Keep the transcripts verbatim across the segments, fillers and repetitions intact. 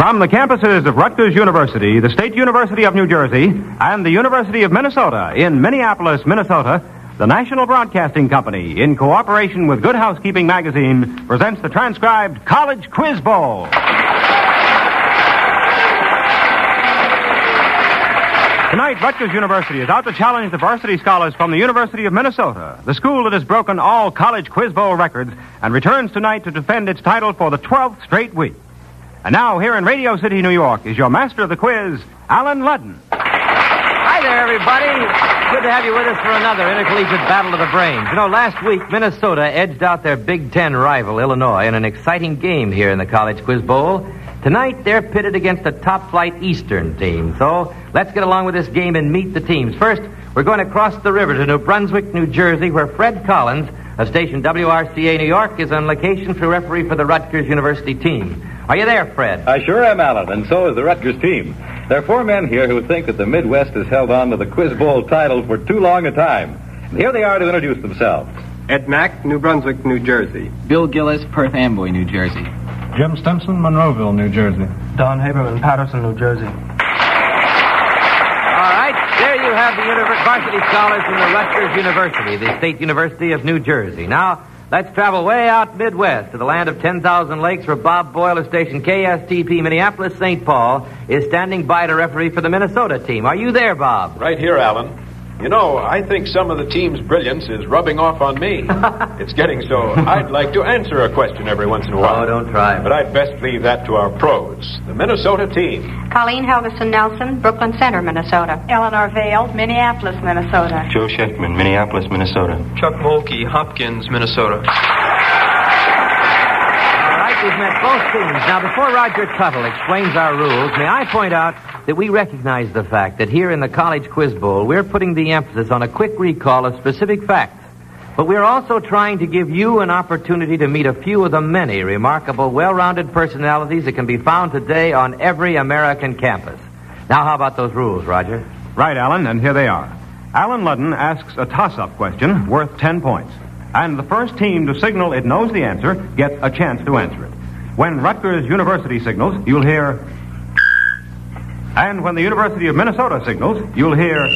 From the campuses of Rutgers University, the State University of New Jersey, and the University of Minnesota in Minneapolis, Minnesota, the National Broadcasting Company, in cooperation with Good Housekeeping Magazine, presents the transcribed College Quiz Bowl. Tonight, Rutgers University is out to challenge the varsity scholars from the University of Minnesota, the school that has broken all College Quiz Bowl records and returns tonight to defend its title for the twelfth straight week. And now, here in Radio City, New York, is your master of the quiz, Alan Ludden. Hi there, everybody. Good to have you with us for another intercollegiate battle of the brains. You know, last week, Minnesota edged out their Big Ten rival, Illinois, in an exciting game here in the College Quiz Bowl. Tonight, they're pitted against a top-flight Eastern team. So, let's get along with this game and meet the teams. First, we're going to cross the river to New Brunswick, New Jersey, where Fred Collins of station W R C A New York is on location for referee for the Rutgers University team. Are you there, Fred? I sure am, Alan, and so is the Rutgers team. There are four men here who think that the Midwest has held on to the Quiz Bowl title for too long a time. And here they are to introduce themselves. Ed Mack, New Brunswick, New Jersey. Bill Gillis, Perth Amboy, New Jersey. Jim Stimson, Monroeville, New Jersey. Don Haberman, Patterson, New Jersey. All right, there you have the univer- varsity scholars from the Rutgers University, the State University of New Jersey. Now, let's travel way out Midwest to the land of ten thousand lakes, where Bob Boyle of station K S T P Minneapolis Saint Paul is standing by to referee for the Minnesota team. Are you there, Bob? Right here, Alan. You know, I think some of the team's brilliance is rubbing off on me. It's getting so I'd like to answer a question every once in a while. Oh, don't try. But I'd best leave that to our pros, the Minnesota team. Colleen Helgeson Nelson, Brooklyn Center, Minnesota. Eleanor Vale, Minneapolis, Minnesota. Joe Schechtman, Minneapolis, Minnesota. Chuck Mulkey, Hopkins, Minnesota. We've met both teams. Now, before Roger Tuttle explains our rules, may I point out that we recognize the fact that here in the College Quiz Bowl, we're putting the emphasis on a quick recall of specific facts. But we're also trying to give you an opportunity to meet a few of the many remarkable, well-rounded personalities that can be found today on every American campus. Now, how about those rules, Roger? Right, Alan, and here they are. Alan Ludden asks a toss-up question worth ten points. And the first team to signal it knows the answer gets a chance to answer it. When Rutgers University signals, you'll hear... And when the University of Minnesota signals, you'll hear...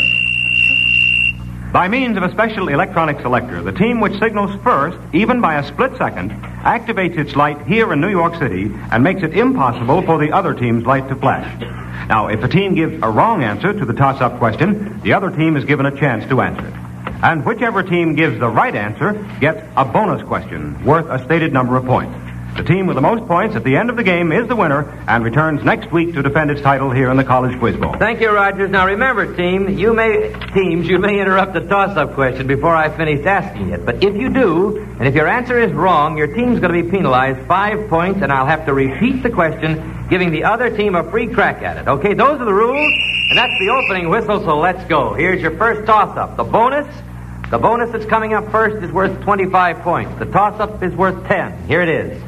By means of a special electronic selector, the team which signals first, even by a split second, activates its light here in New York City and makes it impossible for the other team's light to flash. Now, if a team gives a wrong answer to the toss-up question, the other team is given a chance to answer it. And whichever team gives the right answer gets a bonus question worth a stated number of points. The team with the most points at the end of the game is the winner and returns next week to defend its title here in the College Quiz Bowl. Thank you, Rogers. Now remember, team, you may teams, you may interrupt the toss-up question before I finish asking it. But if you do, and if your answer is wrong, your team's going to be penalized five points, and I'll have to repeat the question, giving the other team a free crack at it. Okay, those are the rules, and that's the opening whistle, so let's go. Here's your first toss-up. The bonus... The bonus that's coming up first is worth twenty-five points. The toss-up is worth ten. Here it is.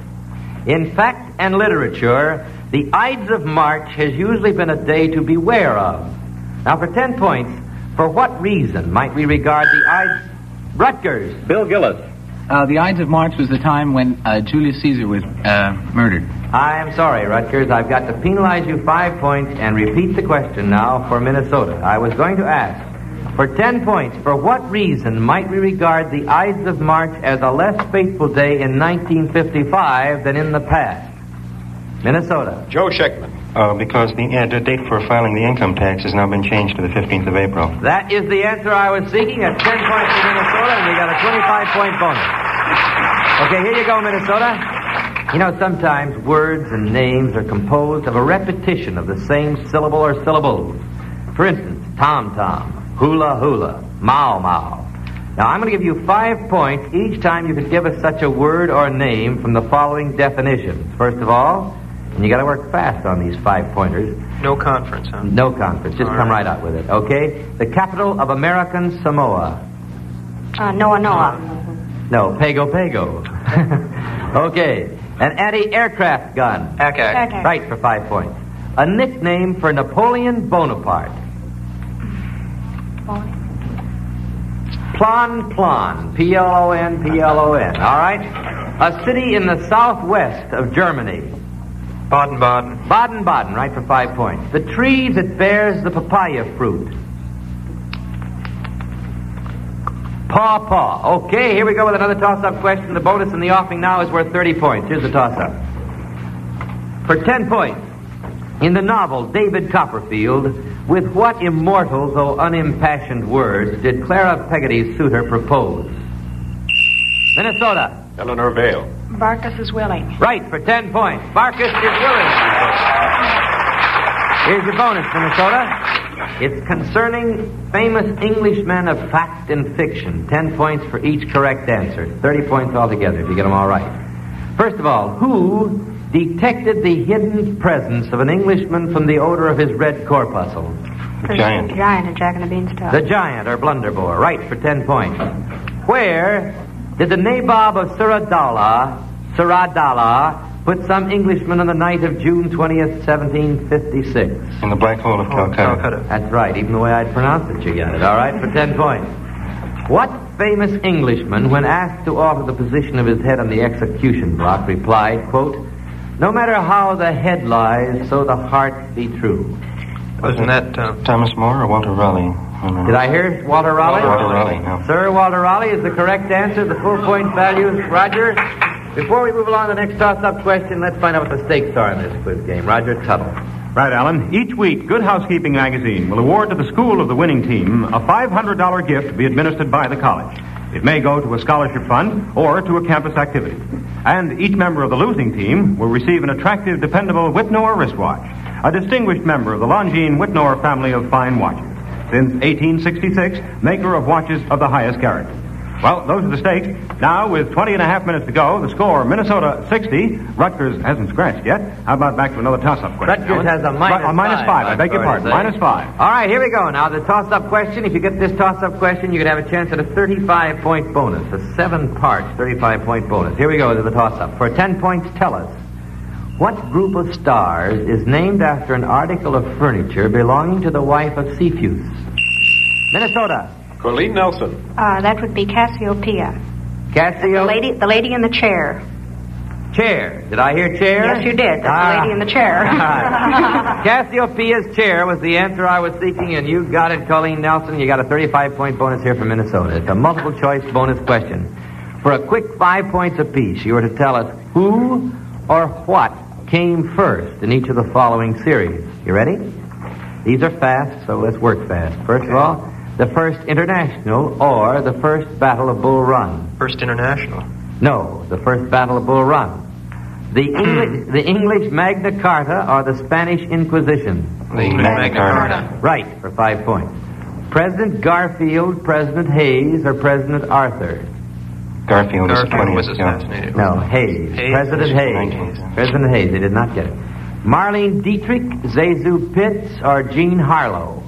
In fact and literature, the Ides of March has usually been a day to beware of. Now, for ten points, for what reason might we regard the Ides... Rutgers. Bill Gillis. Uh, the Ides of March was the time when uh, Julius Caesar was uh, murdered. I am sorry, Rutgers. I've got to penalize you five points and repeat the question now for Minnesota. I was going to ask... For ten points, for what reason might we regard the Ides of March as a less fateful day in nineteen fifty-five than in the past? Minnesota. Joe Schechtman. Uh, because the, uh, the date for filing the income tax has now been changed to the fifteenth of April. That is the answer I was seeking. That's ten points for Minnesota, and we got a twenty-five point bonus. Okay, here you go, Minnesota. You know, sometimes words and names are composed of a repetition of the same syllable or syllables. For instance, tom-tom. Hula hula, mau mau. Now, I'm going to give you five points each time you can give us such a word or name from the following definitions. First of all, and you got to work fast on these five pointers. No conference, huh? No conference. Just all come right. right out with it, okay? The capital of American Samoa. Uh, Noah Noah. No, Pago Pago. Okay. An anti-aircraft gun. Ack ack. Right, for five points. A nickname for Napoleon Bonaparte. Plon Plon. P L O N, P L O N. All right? A city in the southwest of Germany. Baden-Baden. Baden-Baden, right, for five points. The tree that bears the papaya fruit. Paw Paw. Okay, here we go with another toss-up question. The bonus in the offing now is worth thirty points. Here's the toss-up. For ten points, in the novel David Copperfield, with what immortal though unimpassioned words did Clara Peggotty's suitor propose? Minnesota. Eleanor Vale. Barkus is willing. Right, for ten points. Barkus is willing. Here's your bonus, Minnesota. It's concerning famous Englishmen of fact and fiction. Ten points for each correct answer. Thirty points altogether if you get them all right. First of all, who detected the hidden presence of an Englishman from the odor of his red corpuscle? The giant. The giant in Jack and the Beanstalk. The giant, or blunderbore. Right, for ten points. Where did the Nabob of Suradala, Suradala, put some Englishman on the night of June twentieth, seventeen fifty-six? In the black hole of Calcutta. Calcutta. That's right. Even the way I'd pronounce it, you got it. All right, for ten points. What famous Englishman, when asked to alter the position of his head on the execution block, replied, quote, "No matter how the head lies, so the heart be true"? Wasn't that... Uh, Thomas More or Walter Raleigh? Oh, Did I hear Walter Raleigh? Walter Raleigh, no. Sir, Walter Raleigh is the correct answer. The full point values. Roger, before we move along to the next toss-up question, let's find out what the stakes are in this quiz game. Roger Tuttle. Right, Alan. Each week, Good Housekeeping magazine will award to the school of the winning team a five hundred dollars gift to be administered by the college. It may go to a scholarship fund or to a campus activity. And each member of the losing team will receive an attractive, dependable Whitnor wristwatch, a distinguished member of the Longines Whitnor family of fine watches. Since eighteen sixty-six, maker of watches of the highest character. Well, those are the stakes. Now, with twenty and a half minutes to go, the score, Minnesota sixty. Rutgers hasn't scratched yet. How about back to another toss-up question? Rutgers has a minus Right, a minus five, five. I I'm beg your sorry to pardon. say. Minus five. All right, here we go. Now, the toss-up question. If you get this toss-up question, you could have a chance at a thirty-five point bonus. A seven-part thirty-five point bonus. Here we go to the toss-up. For ten points, tell us, what group of stars is named after an article of furniture belonging to the wife of Cepheus? Minnesota. Colleen Nelson. Uh, that would be Cassiopeia. Cassio. The lady, the lady in the chair. Chair. Did I hear chair? Yes, you did. That's Ah. the lady in the chair. Cassiopeia's chair was the answer I was seeking, and you got it, Colleen Nelson. You got a thirty-five point bonus here from Minnesota. It's a multiple choice bonus question. For a quick five points apiece, you were to tell us who or what came first in each of the following series. You ready? These are fast, so let's work fast. First of all, the First International or the First Battle of Bull Run. First International. No, the First Battle of Bull Run. The English, the English Magna Carta or the Spanish Inquisition. The English Magna Carta. Right, for five points. President Garfield, President Hayes, or President Arthur? Garfield, is Garfield was twentieth. yeah. assassinated. No, Hayes. Hayes? President Hayes. nineteenth. President Hayes. They did not get it. Marlene Dietrich, Zazu Pitts, or Jean Harlow?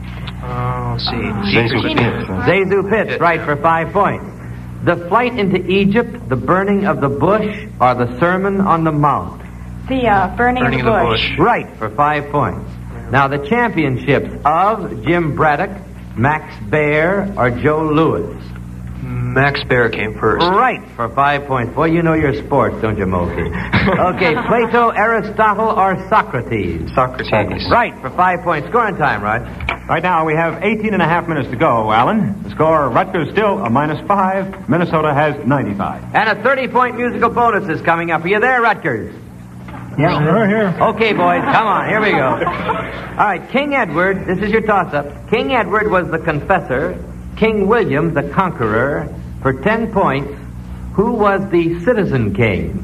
Oh, let's see. Zazu Dietrich. Pitts, uh, Zazu Pitts, right, for five points. The flight into Egypt, the burning of the bush, or the Sermon on the Mount? The uh, burning, Burning of the bush. Right, for five points. Now, the championships of Jim Braddock, Max Baer, or Joe Louis? Max Baer came first. Right, for five points. Boy, you know your sports, don't you, Moki? Okay, Plato, Aristotle, or Socrates? Socrates. Right, for five points. Scoring time, Rod. Right now, we have eighteen and a half minutes to go, Alan. The score, Rutgers still a minus five. Minnesota has ninety-five. And a thirty-point musical bonus is coming up. Are you there, Rutgers? Yeah, we're here. Okay, boys, come on. Here we go. All right, King Edward, this is your toss-up. King Edward was the confessor. King William, the conqueror. For ten points, who was the citizen king?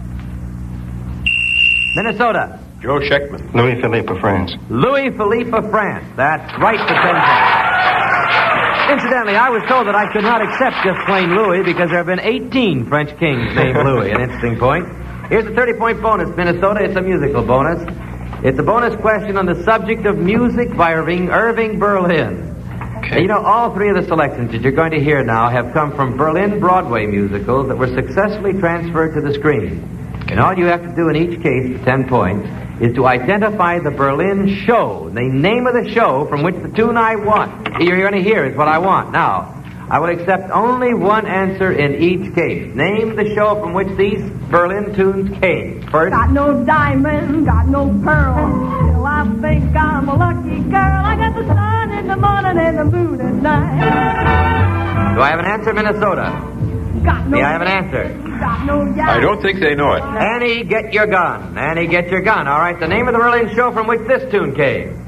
Minnesota. Joe Scheckman. Louis Philippe of France. Louis Philippe of France. That's right for ten points. Incidentally, I was told that I could not accept just plain Louis because there have been eighteen French kings named Louis. An interesting point. Here's a thirty-point bonus, Minnesota. It's a musical bonus. It's a bonus question on the subject of music by Irving, Irving Berlin. Okay. You know, all three of the selections that you're going to hear now have come from Berlin Broadway musicals that were successfully transferred to the screen. And all you have to do in each case for ten points is to identify the Berlin show, the name of the show from which the tune I want, you're going to hear is what I want. Now, I will accept only one answer in each case. Name the show from which these Berlin tunes came. First. Got no diamond, got no pearl. Still, I think I'm a lucky girl. I got the sun in the morning and the moon at night. Do I have an answer, Minnesota? Got no May I have an answer? Got no I don't think they know it. Annie, get your gun. Annie, get your gun. All right, the name of the Berlin show from which this tune came.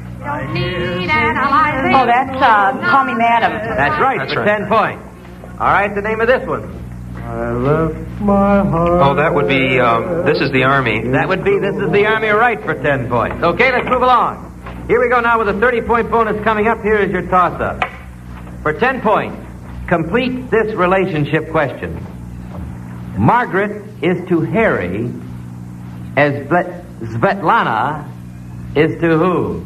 Oh, that's uh, Call Me Madam. That's right, That's for right. ten points. All right, the name of this one. I left my heart. Oh, that would be, um, This Is the Army. That would be This Is the Army, right, for ten points. Okay, let's move along. Here we go now with a thirty-point bonus coming up. Here is your toss-up. For ten points, complete this relationship question. Margaret is to Harry as Ble- Svetlana is to who?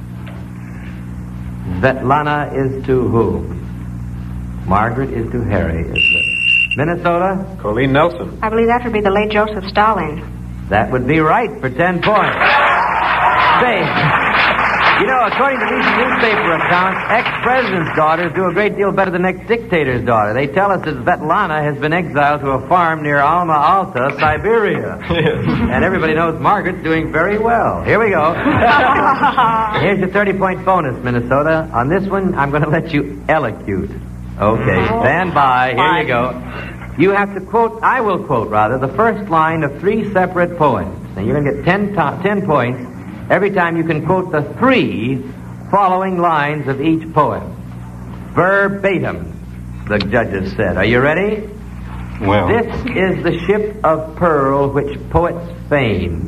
Svetlana is to who? Margaret is to Harry. Is Svet- Minnesota? Colleen Nelson. I believe that would be the late Joseph Stalin. That would be right for ten points. Say, you know, according to recent newspaper accounts, ex-president's daughters do a great deal better than ex-dictator's daughter. They tell us that Svetlana has been exiled to a farm near Alma Ata, Siberia. And everybody knows Margaret's doing very well. Here we go. Here's your thirty-point bonus, Minnesota. On this one, I'm going to let you elocute. Okay, stand by. Here you go. You have to quote, I will quote, rather, the first line of three separate poems. Now, you're going to get ten, to- ten points every time you can quote the three following lines of each poem. Verbatim, the judges said. Are you ready? Well. This is the ship of pearl which poets feign.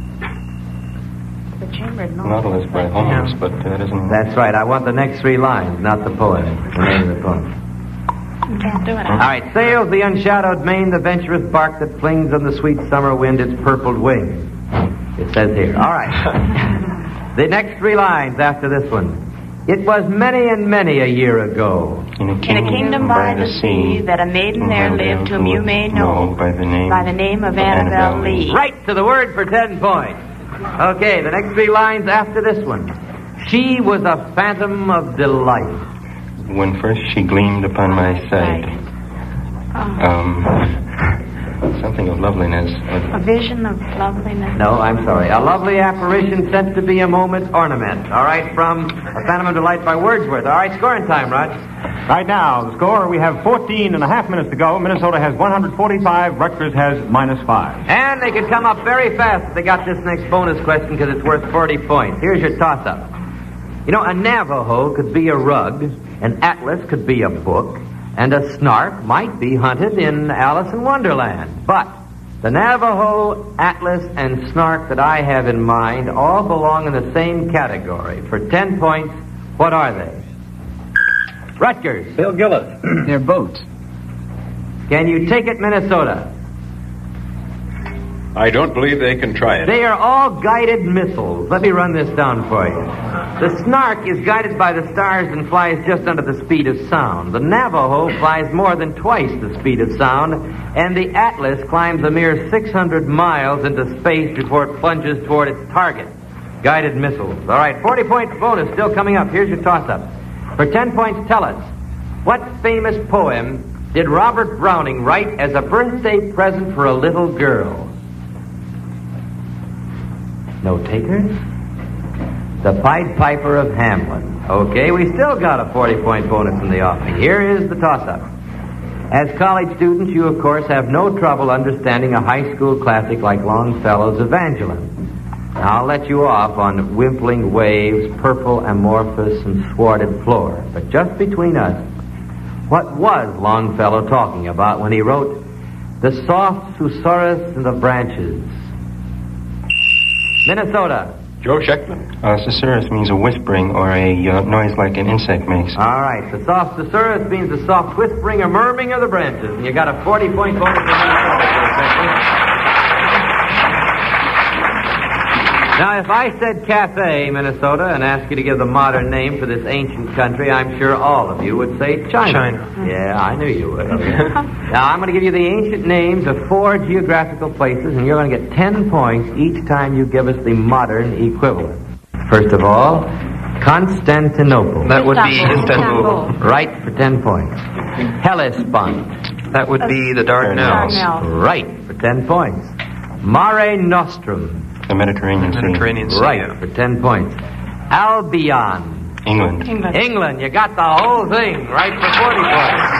The Chambered Nautilus by Holmes, but uh, that isn't... That's right. I want the next three lines, not the poem. The name of the poem. You can't do it. All right. Sails the unshadowed main, the venturous bark that flings on the sweet summer wind its purpled wings. It says here. All right. The next three lines after this one. It was many and many a year ago. In a In kingdom, a kingdom by the sea, that a maiden there lived whom you may know by the name, by the name of Annabelle Lee. Right to the word for ten points. Okay, the next three lines after this one. She was a phantom of delight. When first she gleamed upon my sight. Um, something of loveliness. A vision of loveliness. No, I'm sorry. A lovely apparition sent to be a moment's ornament. All right, from A Phantom of Delight by Wordsworth. All right, scoring time, Rod. Right now, the score, we have fourteen and a half minutes to go. Minnesota has one hundred forty-five. Rutgers has minus five. And they could come up very fast if they got this next bonus question because it's worth forty points. Here's your toss-up. You know, a Navajo could be a rug, an atlas could be a book, and a snark might be hunted in Alice in Wonderland. But the Navajo, atlas, and snark that I have in mind all belong in the same category. For ten points, what are they? Rutgers. Bill Gillis. They're boats. Can you take it, Minnesota? I don't believe they can try it. They are all guided missiles. Let me run this down for you. The Snark is guided by the stars and flies just under the speed of sound. The Navajo flies more than twice the speed of sound, and the Atlas climbs a mere six hundred miles into space before it plunges toward its target. Guided missiles. All right, forty-point bonus still coming up. Here's your toss-up. For ten points, tell us, what famous poem did Robert Browning write as a birthday present for a little girl? No takers? The Pied Piper of Hamelin. Okay, we still got a forty-point bonus in the offing. Here is the toss-up. As college students, you, of course, have no trouble understanding a high school classic like Longfellow's Evangeline. Now, I'll let you off on wimpling waves, purple amorphous, and swarded floor. But just between us, what was Longfellow talking about when he wrote, the soft susurrus in the branches? Minnesota. Joe Scheckman. Uh, susurrus means a whispering or a uh, noise like an insect makes. All right. The soft susurrus means the soft whispering or murmuring of the branches. And you got a forty-point bonus for Minnesota. Now, if I said Cathay, Minnesota, and asked you to give the modern name for this ancient country, I'm sure all of you would say China. China. Yeah, I knew you would. Now, I'm going to give you the ancient names of four geographical places, and you're going to get ten points each time you give us the modern equivalent. First of all, Constantinople. That would be Istanbul. Right for ten points. Hellespont. That would be the Dardanelles. Dardanelles. Right, for ten points. Mare Nostrum. The Mediterranean Sea. Mediterranean Sea. Right, yeah. for ten points. Albion. England. England. England, you got the whole thing right for forty points.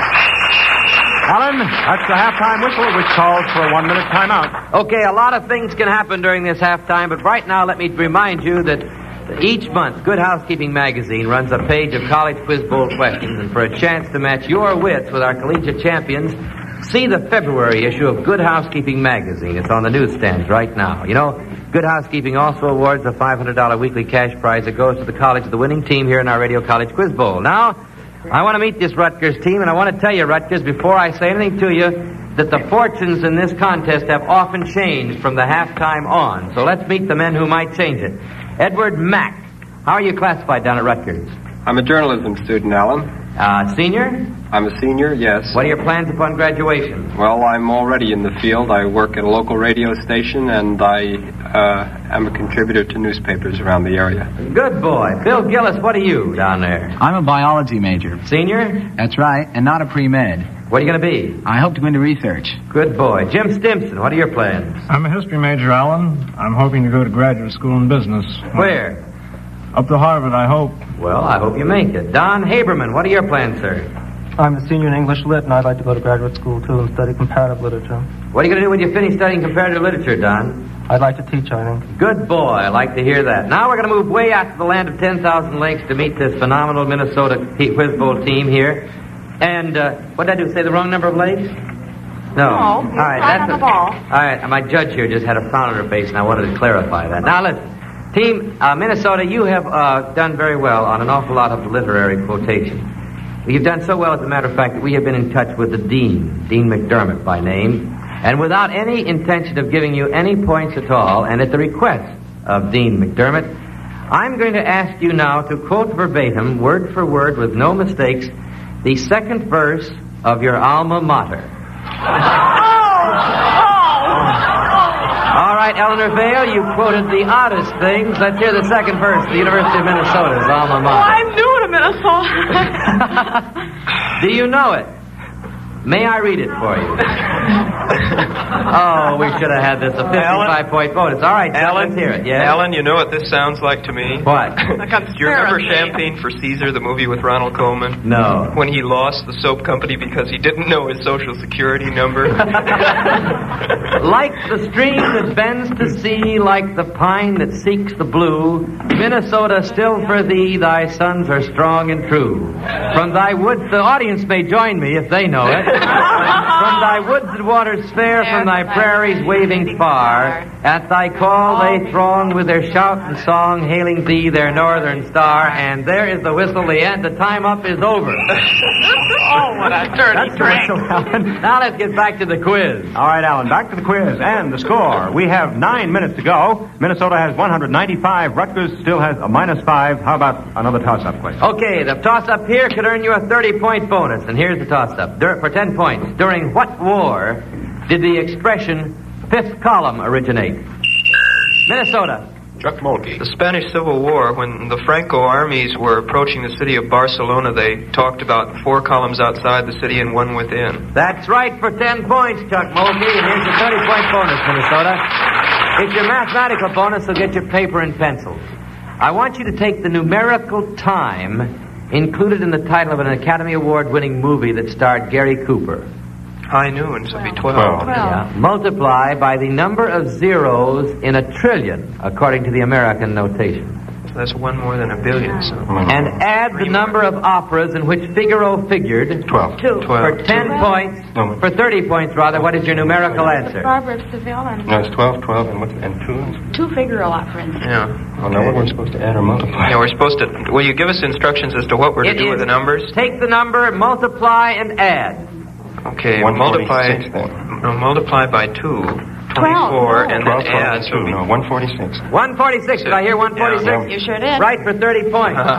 Alan, that's the halftime whistle, which calls for a one-minute timeout. Okay, a lot of things can happen during this halftime, but right now let me remind you that each month, Good Housekeeping magazine runs a page of college quiz bowl questions, and for a chance to match your wits with our collegiate champions, see the February issue of Good Housekeeping magazine. It's on the newsstands right now. You know, Good Housekeeping also awards a five hundred dollars weekly cash prize that goes to the college of the winning team here in our Radio College Quiz Bowl. Now, I want to meet this Rutgers team, and I want to tell you, Rutgers, before I say anything to you, that the fortunes in this contest have often changed from the halftime on. So let's meet the men who might change it. Edward Mack. How are you classified down at Rutgers? I'm a journalism student, Alan. Uh, senior? I'm a senior, yes. What are your plans upon graduation? Well, I'm already in the field. I work at a local radio station, and I uh, am a contributor to newspapers around the area. Good boy. Bill Gillis, what are you down there? I'm a biology major. Senior? That's right, and not a pre-med. What are you going to be? I hope to go into research. Good boy. Jim Stimson, what are your plans? I'm a history major, Alan. I'm hoping to go to graduate school in business. Where? Up to Harvard, I hope. Well, I hope you make it. Don Haberman, what are your plans, sir? I'm a senior in English Lit, and I'd like to go to graduate school, too, and study comparative literature. What are you going to do when you finish studying comparative literature, Don? I'd like to teach, I think. Good boy. I like to hear that. Now we're going to move way out to the land of ten thousand lakes to meet this phenomenal Minnesota Quiz Bowl team here. And, uh, what did I do? Say the wrong number of lakes? No. No, All you're right, right that's on the a- ball. All right, my judge here just had a frown on her face, and I wanted to clarify that. Now, listen. Team uh, Minnesota, you have uh, done very well on an awful lot of literary quotation. You've done so well, as a matter of fact, that we have been in touch with the dean, Dean McDermott by name, and without any intention of giving you any points at all, and at the request of Dean McDermott, I'm going to ask you now to quote verbatim, word for word, with no mistakes, the second verse of your alma mater. All right, Eleanor Vale, you quoted the oddest things. Let's hear the second verse of the University of Minnesota's alma Oh, mater. I'm new to Minnesota. Do you know it? May I read it for you? Oh, we should have had this a fifty-five point bonus. All right, John, let's hear it. Yeah. Alan, you know what this sounds like to me? What? Do you remember Champagne for Caesar, the movie with Ronald Koeman? No. When he lost the soap company because he didn't know his social security number? Like the stream that bends to sea, like the pine that seeks the blue, Minnesota, still for thee, thy sons are strong and true. From thy woods, the audience may join me if they know it. From thy woods and waters fair, from thy prairies waving far, at thy call they throng with their shout and song, hailing thee, their northern star. And there is the whistle, the end, the time up is over. Oh, what a dirty That's the whistle, Alan. Now let's get back to the quiz. All right, Alan, back to the quiz and the score. We have nine minutes to go. Minnesota has one hundred ninety-five. Rutgers still has a minus five. How about another toss-up question? Okay, the toss-up here could earn you a thirty-point bonus. And here's the toss-up. Dur- for ten points. During what war did the expression fifth column originate? Minnesota. Chuck Mulkey. The Spanish Civil War, when the Franco armies were approaching the city of Barcelona, they talked about four columns outside the city and one within. That's right for ten points, Chuck Mulkey. And here's your thirty-point bonus, Minnesota. It's your mathematical bonus, so get your paper and pencils. I want you to take the numerical time included in the title of an Academy Award-winning movie that starred Gary Cooper. High noon, so it'd be twelve. Twelve. Yeah. Multiply by the number of zeros in a trillion, according to the American notation. So that's one more than a billion, so... And add the number of operas in which Figaro figured. Twelve. Two. For Twelve. ten points, No. for thirty points rather, what is your numerical answer? Barbara of Seville and No, it's twelve, twelve, and what? And two? two Figaro operas. Yeah. Oh, now what we're supposed to add or multiply? Yeah, we're supposed to... Will you give us instructions as to what we're to It do is with the numbers? Take the number, multiply, and add. Okay, one multiply... forty-six then. No, multiply by two. twenty-four, and then twelve, add... So two, no, one forty-six. one forty-six. Did I hear one forty-six? Yeah. You sure did. Right for thirty points. All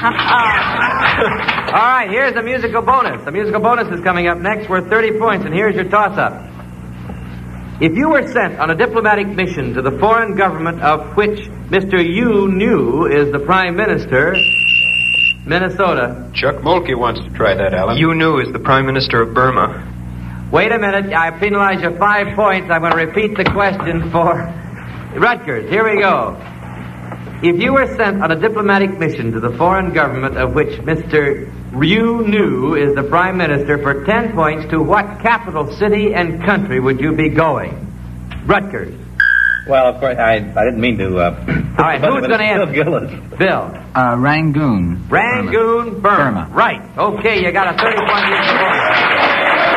right, here's a musical bonus. The musical bonus is coming up next worth thirty points, and here's your toss-up. If you were sent on a diplomatic mission to the foreign government of which Mister Yu New is the prime minister, Minnesota. Chuck Mulkey wants to try that, Alan. U Nu is the Prime Minister of Burma. Wait a minute. I penalize you five points. I'm going to repeat the question for Rutgers. Here we go. If you were sent on a diplomatic mission to the foreign government of which Mister U Nu is the Prime Minister, for ten points, to what capital city and country would you be going? Rutgers. Well, of course, I, I didn't mean to... Uh, All right, who's going to answer? Bill Gillis. Bill. Uh, Rangoon. Rangoon, Burma. Burma. Right. Okay, you got a thirty-point lead.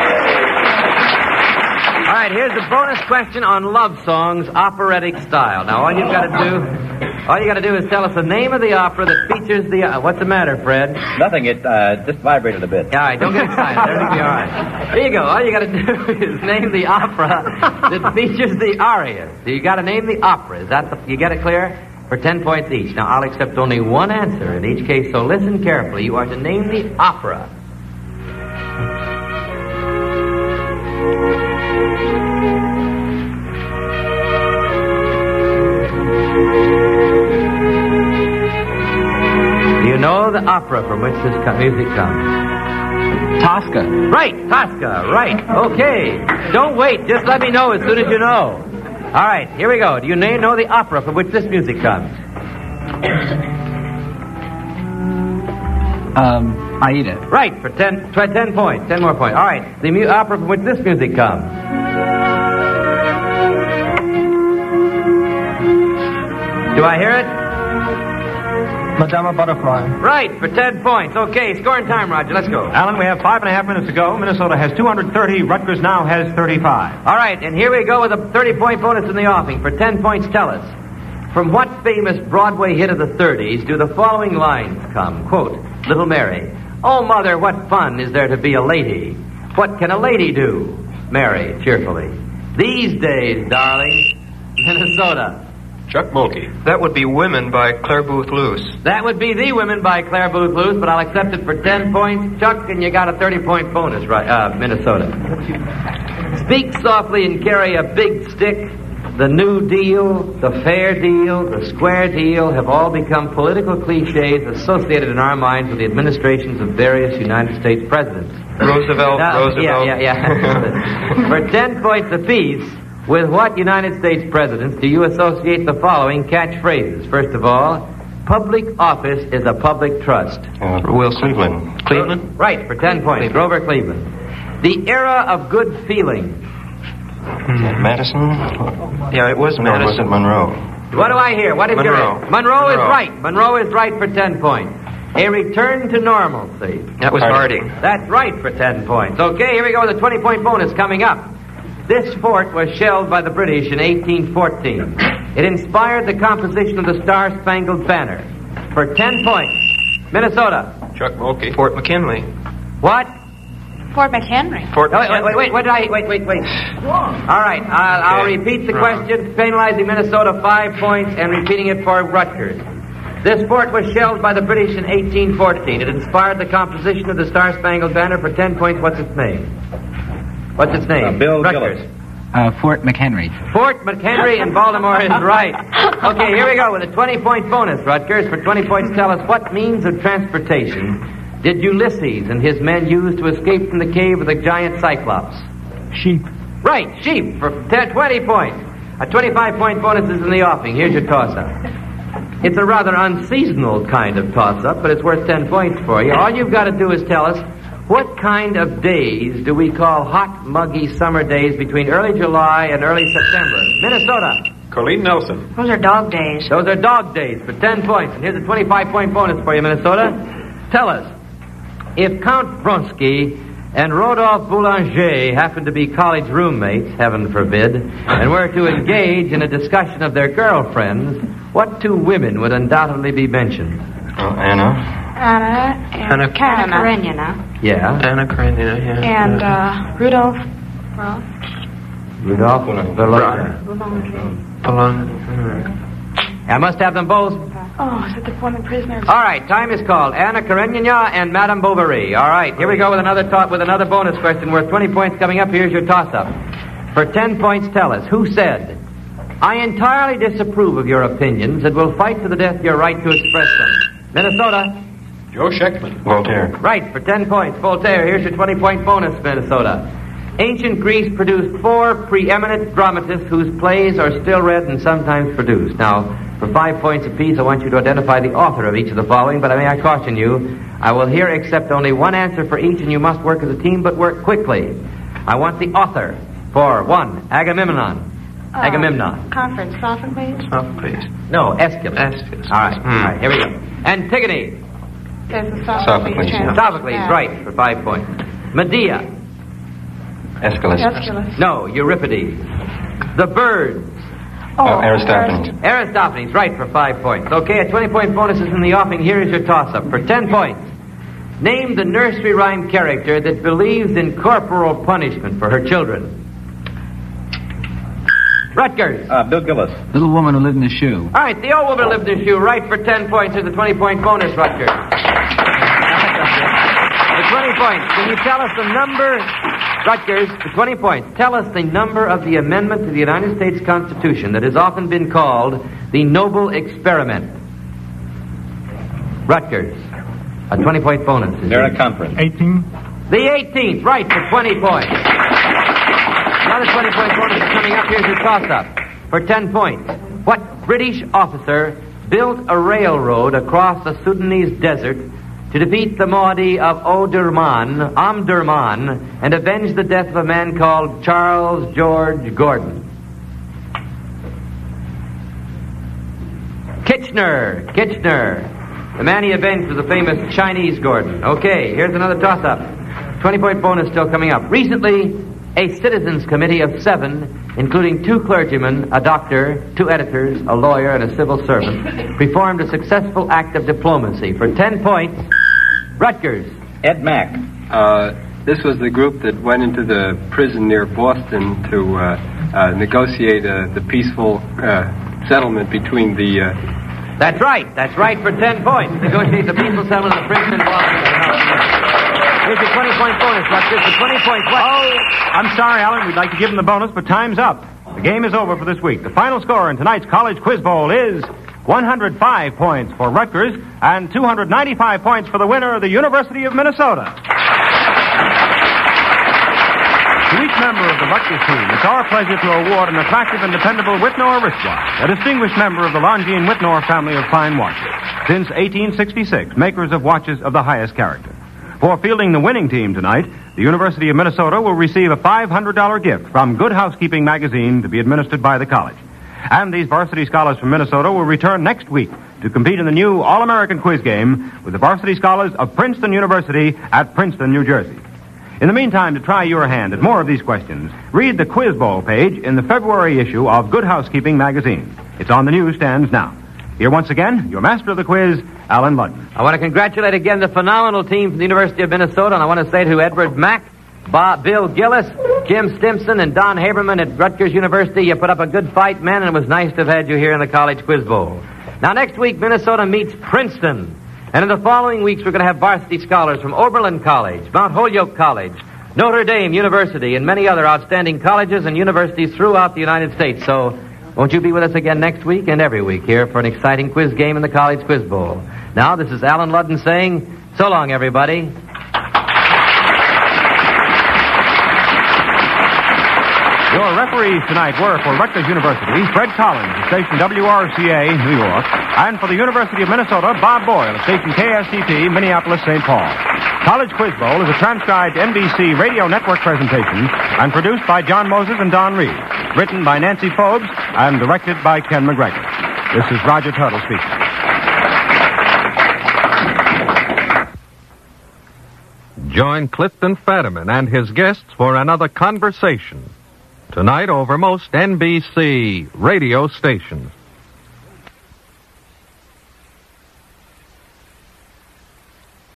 All right, here's the bonus question on love songs, operatic style. Now, all you've got to do, all you got to do is tell us the name of the opera that features the. Uh, what's the matter, Fred? Nothing. It uh, just vibrated a bit. All right, don't get excited. Everything will be all right. There you go. All you got to do is name the opera that features the arias. So you got to name the opera. Is that the, you get it clear? For ten points each. Now, I'll accept only one answer in each case. So listen carefully. You are to name the opera. You know the opera from which this co- music comes. Tosca. Right, Tosca, right. Okay. Don't wait. Just let me know as soon as you know. All right, here we go. Do you na- know the opera from which this music comes? Um, Aida. Right, for ten, tw- ten points. Ten more points. All right, the mu- opera from which this music comes. Do I hear it? Madama Butterfly. Right, for ten points. Okay, scoring time, Roger. Let's go. Alan, we have five and a half minutes to go. Minnesota has two hundred thirty. Rutgers now has thirty-five. All right, and here we go with a thirty-point bonus in the offing. For ten points, tell us, from what famous Broadway hit of the thirties do the following lines come? Quote, Little Mary. Oh, mother, what fun is there to be a lady? What can a lady do? Mary, cheerfully. These days, darling. Minnesota. Chuck Mulkey. That would be Women by Claire Booth Luce. That would be The Women by Claire Booth Luce, but I'll accept it for ten points, Chuck, and you got a thirty-point bonus, right? Uh, Minnesota. Speak softly and carry a big stick. The New Deal, the Fair Deal, the Square Deal have all become political cliches associated in our minds with the administrations of various United States presidents. Roosevelt, Now, Roosevelt. Yeah, yeah, yeah. For ten points apiece, with what United States presidents do you associate the following catchphrases? First of all, public office is a public trust. Uh, Will Cleveland. Cleveland? Right, for ten points. Cleveland. Grover Cleveland. The era of good feeling. Hmm. Madison? Yeah, it was Or Madison. was it Monroe? What do I hear? What is Monroe. your Monroe is Monroe. right. Monroe is right for ten points. A return to normalcy. That was Harding. That's right for ten points. Okay, here we go with a twenty-point bonus coming up. This fort was shelled by the British in eighteen fourteen. It inspired the composition of the Star-Spangled Banner. For ten points. Minnesota. Chuck Mulkey. Fort McKinley. What? Fort McHenry. Fort Oh, wait, McKinley. wait, wait, what did I... Wait, wait, wait. All right, I'll, I'll Okay. repeat the Wrong. question, penalizing Minnesota five points and repeating it for Rutgers. This fort was shelled by the British in eighteen fourteen. It inspired the composition of the Star-Spangled Banner. For ten points, what's its name? What's its name? Uh, Bill Rutgers. Gillis. Uh, Fort McHenry. Fort McHenry in Baltimore is right. Okay, here we go with a twenty-point bonus, Rutgers. For twenty points, tell us what means of transportation did Ulysses and his men use to escape from the cave of the giant Cyclops? Sheep. Right, sheep for ten, twenty points. A twenty-five point bonus is in the offing. Here's your toss-up. It's a rather unseasonal kind of toss-up, but it's worth ten points for you. All you've got to do is tell us, what kind of days do we call hot, muggy summer days between early July and early September? Minnesota. Colleen Nelson. Those are dog days. Those are dog days for ten points. And here's a twenty-five point bonus for you, Minnesota. Tell us, if Count Vronsky and Rodolphe Boulanger happened to be college roommates, heaven forbid, and were to engage in a discussion of their girlfriends, what two women would undoubtedly be mentioned? Oh, Anna. Anna and Anna- Anna Karenina. Yeah. Anna Karenina, yeah. And yeah. uh, Rudolph. Well, Rudolph Boulanger. Boulanger. I must have them both. Oh, is it the former prisoners? All right, time is called. Anna Karenina and Madame Bovary. All right, here we go with another talk with another bonus question worth twenty points coming up. Here's your toss-up. For ten points, tell us, who said, I entirely disapprove of your opinions and will fight to the death your right to express them? Minnesota. Joe Scheckman. Voltaire. Right, for ten points. Voltaire, here's your twenty-point bonus, Minnesota. Ancient Greece produced four preeminent dramatists whose plays are still read and sometimes produced. Now, for five points apiece, I want you to identify the author of each of the following, but I may I caution you, I will here accept only one answer for each, and you must work as a team, but work quickly. I want the author for one, Agamemnon. Uh, Agamemnon. Conference, Sophocles. Sophocles. No, Aeschylus. Aeschylus. All right, all right, here we go. Antigone. There's a Sophocles. Sophocles. channel. Sophocles, Yeah. right, for five points. Medea. Aeschylus. Aeschylus. No, Euripides. The Birds. Oh, uh, Aristophanes. Aristophanes, right, for five points. Okay, a twenty-point bonus is in the offing. Here is your toss-up for ten points. Name the nursery rhyme character that believes in corporal punishment for her children. Rutgers. Uh, Bill Gillis. Little woman who lived in a shoe. All right, the old woman lived in a shoe, right, for ten points. Here's a twenty-point bonus, Rutgers. The twenty points. Can you tell us the number, Rutgers, the twenty points. Tell us the number of the amendment to the United States Constitution that has often been called the Noble Experiment. Rutgers. A twenty-point bonus. They're in a conference. eighteen. The eighteenth, right, for twenty points. Another twenty-point bonus is coming up. Here's your toss-up for ten points. What British officer built a railroad across the Sudanese desert to defeat the Mahdi of Omdurman, Omdurman, and avenge the death of a man called Charles George Gordon? Kitchener. Kitchener. The man he avenged was the famous Chinese Gordon. Okay, here's another toss-up. twenty-point bonus still coming up. Recently, a citizens committee of seven, including two clergymen, a doctor, two editors, a lawyer, and a civil servant, performed a successful act of diplomacy. For ten points, Rutgers. Ed Mack. Uh, this was the group that went into the prison near Boston to uh, uh, negotiate uh, the peaceful uh, settlement between the... Uh... That's right. That's right for ten points. Negotiate the peaceful settlement of the prison in Boston. Here's your twenty-point bonus, Rutgers. The twenty points. What? Oh, I'm sorry, Alan. We'd like to give him the bonus, but time's up. The game is over for this week. The final score in tonight's College Quiz Bowl is one hundred five points for Rutgers and two hundred ninety-five points for the winner of the University of Minnesota. To each member of the Rutgers team, it's our pleasure to award an attractive and dependable Whitnor wristwatch, a distinguished member of the Longines Whitnor family of fine watches. Since eighteen sixty-six, makers of watches of the highest character. For fielding the winning team tonight, the University of Minnesota will receive a five hundred dollars gift from Good Housekeeping magazine to be administered by the college. And these varsity scholars from Minnesota will return next week to compete in the new All-American Quiz game with the varsity scholars of Princeton University at Princeton, New Jersey. In the meantime, to try your hand at more of these questions, read the Quiz Bowl page in the February issue of Good Housekeeping magazine. It's on the newsstands now. Here once again, your master of the quiz, Alan Ludden. I want to congratulate again the phenomenal team from the University of Minnesota, and I want to say to Edward Mack, Bob, Bill Gillis, Jim Stimson, and Don Haberman at Rutgers University, you put up a good fight, men, and it was nice to have had you here in the College Quiz Bowl. Now, next week, Minnesota meets Princeton. And in the following weeks, we're going to have varsity scholars from Oberlin College, Mount Holyoke College, Notre Dame University, and many other outstanding colleges and universities throughout the United States. So, won't you be with us again next week and every week here for an exciting quiz game in the College Quiz Bowl? Now, this is Alan Ludden saying, so long, everybody. Your referees tonight were for Rutgers University, Fred Collins of station W R C A, New York, and for the University of Minnesota, Bob Boyle of station K S T P, Minneapolis, Saint Paul. College Quiz Bowl is a transcribed N B C Radio Network presentation and produced by John Moses and Don Reed. Written by Nancy Phobes and directed by Ken McGregor. This is Roger Tuttle speaking. Join Clifton Fetterman and his guests for another conversation. Tonight over most N B C radio stations.